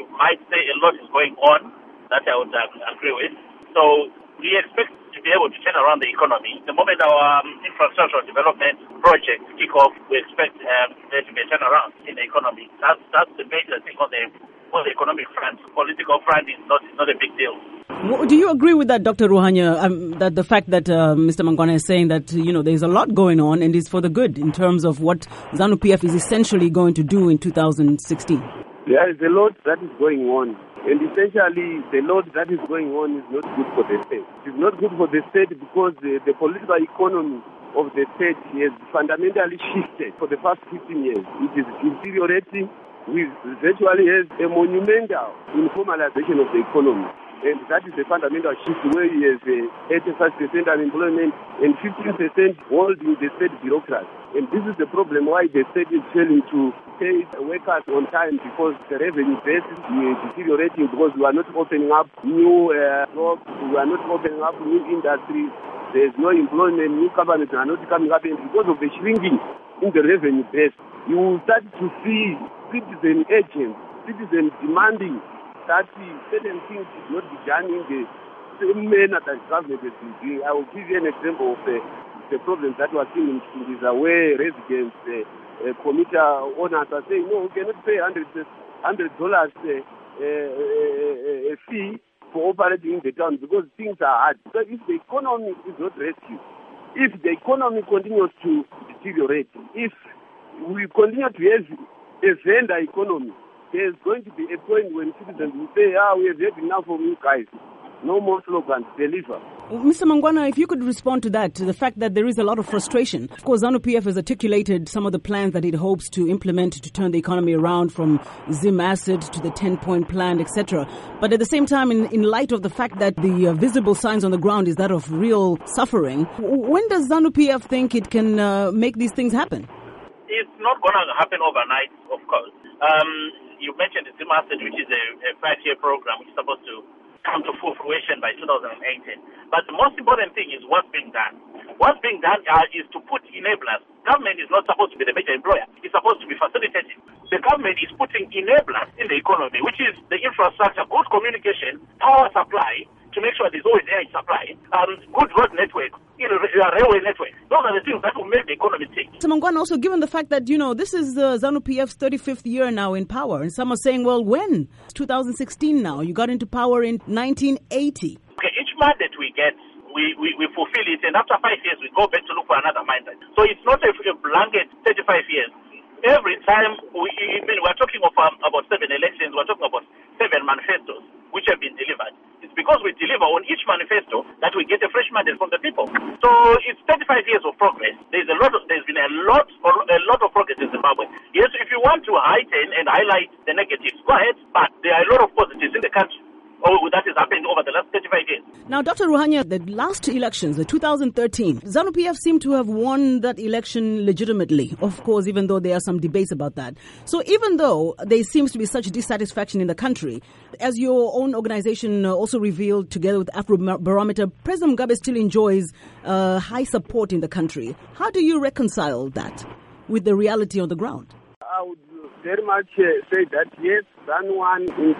might say a lot is going on that I would agree with. So we expect to be able to turn around the economy. The moment our infrastructure development projects kick off, we expect there to be a turnaround in the economy. That's the major thing on the economic front. Political front is not a big deal. Do you agree with that, Dr. Ruhanya, that the fact that Mr. Mangwana is saying that, there's a lot going on and it's for the good in terms of what ZANU-PF is essentially going to do in 2016? There is a lot that is going on. And essentially, the lot that is going on is not good for the state. It is not good for the state because the political economy of the state has fundamentally shifted for the past 15 years. It is deteriorating. We virtually have a monumental informalization of the economy. And that is a fundamental shift where you have 85% unemployment and 15% holding the state bureaucracy. And this is the problem why the state is failing to pay workers on time because the revenue base is deteriorating because we are not opening up new jobs, we are not opening up new industries, there is no employment, new companies are not coming up, and because of the shrinking in the revenue base, you will start to see citizen agents, citizens demanding that certain things should not be done in the same manner that government has been doing. I will give you an example of the problems that we are seeing in Kingisa, where residents, committee owners are saying, no, we cannot pay $100 a fee for operating in the town because things are hard. So if the economy is not rescued, if the economy continues to deteriorate, if we continue to have a vendor economy, there's going to be a point when citizens will say, we have had enough of you guys. No more slogans, deliver. Mr. Mangwana, if you could respond to that, to the fact that there is a lot of frustration. Of course, ZANU-PF has articulated some of the plans that it hopes to implement to turn the economy around, from Zim Acid to the 10-point plan, etc. But at the same time, in light of the fact that the visible signs on the ground is that of real suffering, when does ZANU-PF think it can make these things happen? It's not going to happen overnight, of course. You mentioned the Zim Acid, which is a 5-year program which is supposed to come to full fruition by 2018. But the most important thing is what's being done. What's being done is to put enablers. Government is not supposed to be the major employer. It's supposed to be facilitating. The government is putting enablers in the economy, which is the infrastructure, good communication, power supply, to make sure there's always air supply, good road network, railway network. Those are the things that will make the economy tick. So Mangwana, also given the fact that, this is ZANU-PF's 35th year now in power, and some are saying, well, when? It's 2016 now. You got into power in 1980. Okay, each mandate we get, we fulfill it, and after 5 years, we go back to look for another mandate. So it's not a blanket 35 years. Every time we're talking of about 7 elections, we're talking about 7 manifestos which have been delivered. It's because we deliver on each manifesto that we get a fresh mandate from the people. So it's 35 years of progress. There's been a lot of progress in Zimbabwe. Yes, if you want to heighten and highlight the negatives, go ahead. But there are a lot of positives in the country. That has happened over the last 35 years. Now, Dr. Ruhanya, the last elections, the 2013, ZANU-PF seemed to have won that election legitimately, of course, even though there are some debates about that. So even though there seems to be such dissatisfaction in the country, as your own organization also revealed together with Afrobarometer, President Mugabe still enjoys high support in the country. How do you reconcile that with the reality on the ground? I would very much say that, yes, ZANU won in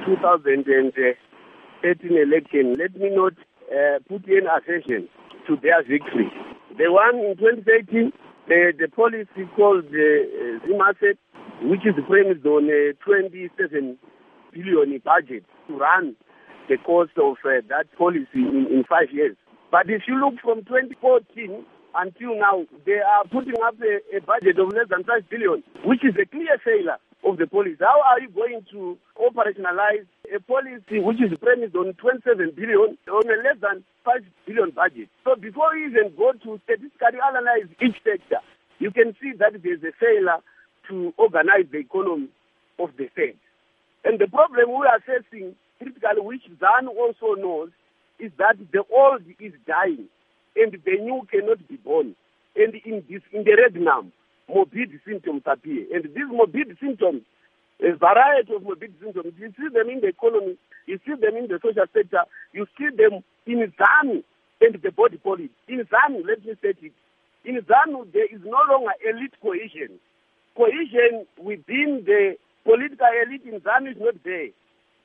2013 election. Let me not put in attention to their victory. They won in 2018. The policy called Zim Acid, which is premised on a 27 billion budget to run the cost of that policy in 5 years. But if you look from 2014 until now, they are putting up a budget of less than 5 billion, which is a clear failure of the policy. How are you going to operationalize a policy which is premised on 27 billion on a less than 5 billion budget? So before you even go to statistically analyze each sector, you can see that there's a failure to organize the economy of the state. And the problem we are facing critically, which ZANU also knows, is that the old is dying and the new cannot be born. And in the regnum, morbid symptoms appear. And these morbid symptoms, a variety of morbid symptoms, you see them in the economy, you see them in the social sector, you see them in ZANU and the body policy. In ZANU, let me state it, in ZANU there is no longer elite cohesion. Cohesion within the political elite in ZANU is not there.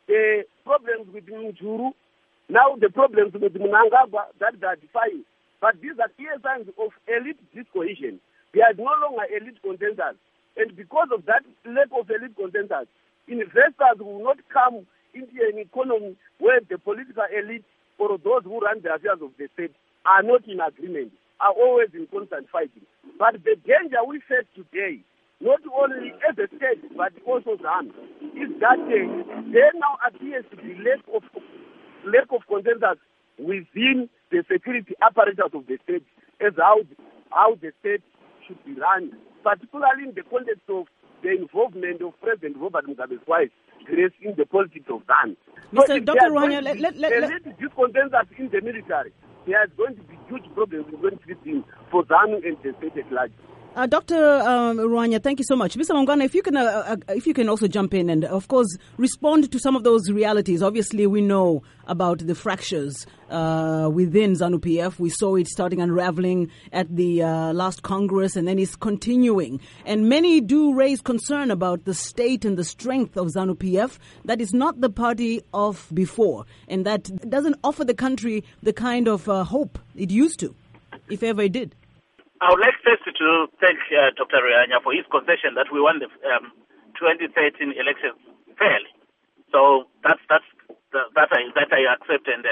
the problems with Mjuru, now the problems with Mnangagwa, that they are defying. But these are clear signs of elite discohesion. There is no longer elite consensus. And because of that lack of elite consensus, investors will not come into an economy where the political elite or those who run the affairs of the state are not in agreement, are always in constant fighting. But the danger we face today, not only as a state, but also ZANU, is that there now appears to be lack of consensus within the security apparatus of the state as how the state should be run, particularly in the context of the involvement of President Robert Mugabe's wife, Grace, in the politics of ZANU. Mr. Dr. Ruhanya, let disconsensus in the military. There is going to be huge problems in 2015 for ZANU and the state at large. Dr. Ruhanya, thank you so much. Mr. Mangwana, if you can also jump in and, of course, respond to some of those realities. Obviously, we know about the fractures within ZANU-PF. We saw it starting unraveling at the last Congress, and then it's continuing. And many do raise concern about the state and the strength of ZANU-PF. That is not the party of before, and that doesn't offer the country the kind of hope it used to, if ever it did. I would like first to thank Dr. Ruhanya for his concession that we won the 2013 elections fairly. So that I accept, and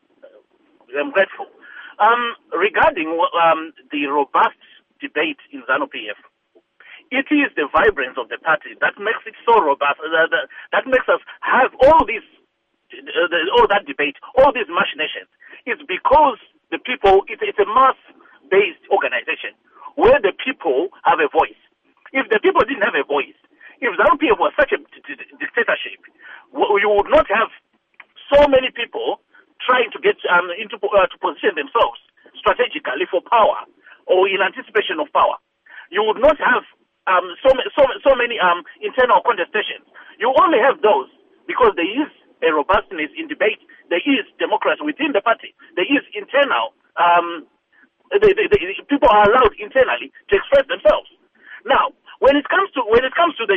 I'm grateful. Regarding the robust debate in ZANU-PF, it is the vibrance of the party that makes it so robust. That makes us have all that debate, all these machinations. It's because the people. It's a mass-based organization where the people have a voice. If the people didn't have a voice, if ZANU-PF was such a dictatorship, you would not have so many people trying to get to position themselves strategically for power or in anticipation of power. You would not have so many internal contestations. You only have those because there is a robustness in debate. There is democracy within the party. There is internal. People are allowed internally to express themselves. Now, when it comes to the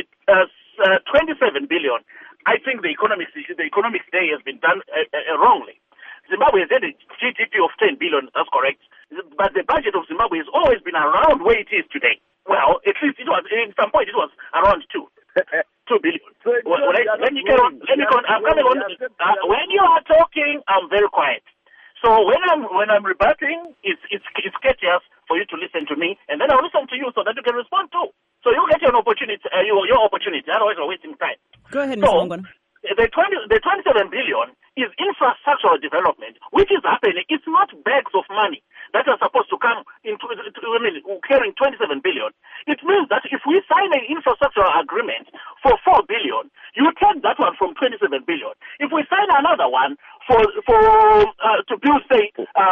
27 billion, I think the economics day has been done wrongly. Zimbabwe has had a GDP of 10 billion. That's correct, but the budget of Zimbabwe has always been around where it is today. Well, at least it was at some point it was around 2 billion. Let me go on. I'm coming on. When you are talking, I'm very quiet. So when I'm rebutting, it's courteous for you to listen to me, and then I'll listen to you so that you can respond too. So you get your opportunity. Otherwise we're wasting time. Go ahead, Mr. Mangwana. The 27 billion is infrastructural development, which is happening. It's not bags of money that are supposed to come carrying 27 billion. It means that if we sign an infrastructural agreement for 4 billion, you take that one from 27 billion. If we sign another one to build, say,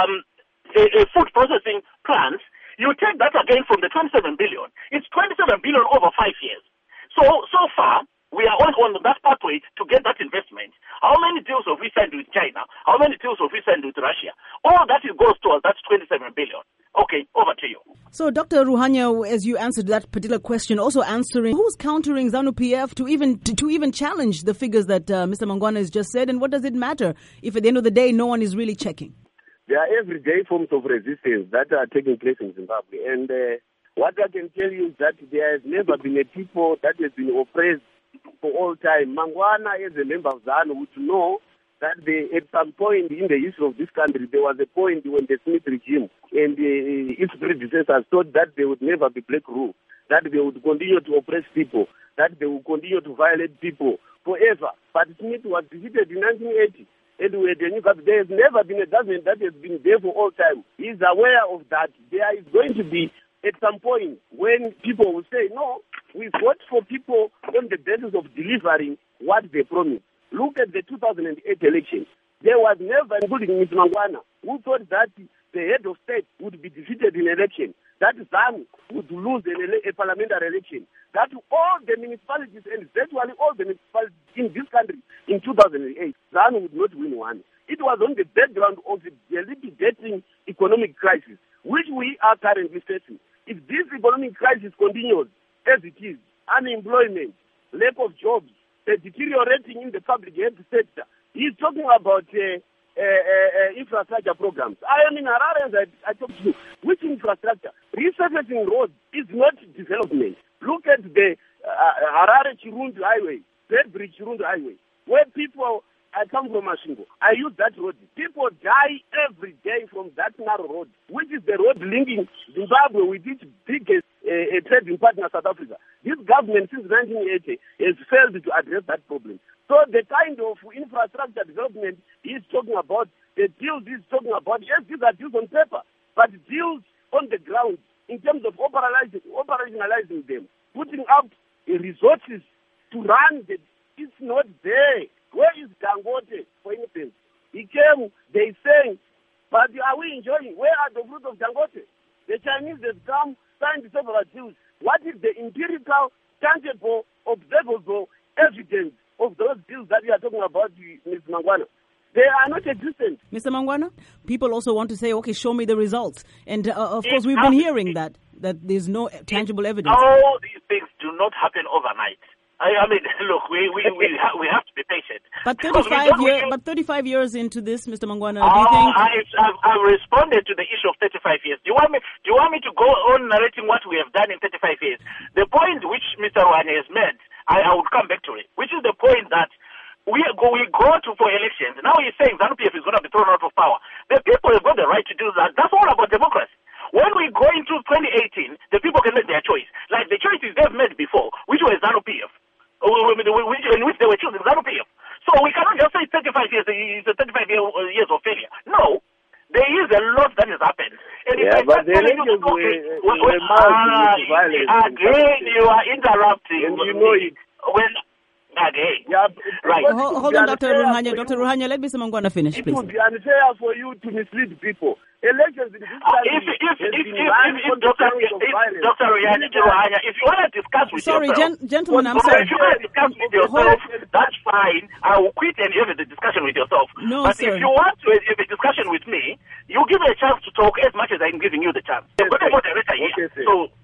a food processing plant, you take that again from the 27 billion. It's 27 billion over 5 years. So far, we are on that pathway to get that investment. How many deals have we signed with China? How many deals have we signed with Russia? All that goes towards that 27 billion. Okay, over to you. So, Dr. Ruhanya, as you answered that particular question, also answering who's countering ZANU-PF to even challenge the figures that Mr. Mangwana has just said, and what does it matter if at the end of the day no one is really checking? There are everyday forms of resistance that are taking place in Zimbabwe, and what I can tell you is that there has never been a people that has been oppressed for all time. Mangwana, as a member of ZANU, would know that at some point in the history of this country, there was a point when the Smith regime and its predecessors thought that there would never be black rule, that they would continue to oppress people, that they would continue to violate people forever. But Smith was defeated in 1980. And there has never been a government that has been there for all time. He's aware of that. There is going to be at some point when people will say, no, we vote for people on the basis of delivering what they promised. Look at the 2008 election. There was never, including Ms. Mangwana, who thought that the head of state would be defeated in election, that ZANU would lose a parliamentary election, that all the municipalities and virtually all the municipalities in this country in 2008, ZANU would not win one. It was on the background of the debilitating economic crisis, which we are currently facing. If this economic crisis continues as it is, unemployment, lack of jobs, deteriorating in the public health sector. He's talking about infrastructure programs. I am in Harare and I talk to you. Which infrastructure? Resurfacing roads is not development. Look at the Harare-Chirundu Highway, Bedbridge Chirundu Highway, where people, I come from Mashingo, I use that road. People die every day from that narrow road, which is the road linking Zimbabwe with its biggest trading partner, South Africa. This government since 1980 has failed to address that problem. So the kind of infrastructure development he's talking about, the deals he's talking about, yes, these are deals on paper, but deals on the ground in terms of operationalizing them, putting up resources to run them, it's not there. Where is Dangote, for instance? He came, they saying, but are we enjoying? Where are the fruits of Dangote? The Chinese have come, signed several deals. What is the empirical, tangible, observable evidence of those deals that we are talking about, Ms. Mangwana? They are not existent. Mr. Mangwana, people also want to say, okay, show me the results. And of course, we've been hearing that there's no tangible evidence. All these things do not happen overnight. I mean, look, we have to be patient. But 35 years into this, Mr. Mangwana, do you think? I've responded to the issue of 35 years. Do you want me to go on narrating what we have done in 35 years? The point which Mr. Ruhanya has made, I would come back to it, which is the point that we go for elections. Now he's saying ZANU-PF is going to be thrown out of power. The people have got the right to do that. That's all about democracy. When we go into 2018, the people can make their choice. Like the choices they've made before, which was ZANU-PF, in which they were choosing ZANU-PF. So we cannot just say 35 years is 35 years of failure. No. There is a lot that has happened. And but the elections were marked with violence. Again, you are interrupting. And you know it. Again. Yeah, right. Hold on, Dr. Ruhanya. Dr. Ruhanya, let Mr. Mangwana finish, please. It would be unfair for you to mislead people. Elections in this country if Dr. Ruhanya, if you want to discuss with yourself... Gentlemen, I'm sorry. If you want to discuss with yourself, that's fine. I will quit and have the discussion with yourself. No, but sir. if you want to have a discussion with me, you give me a chance to talk as much as I'm giving you the chance. I've got a moderator here. So...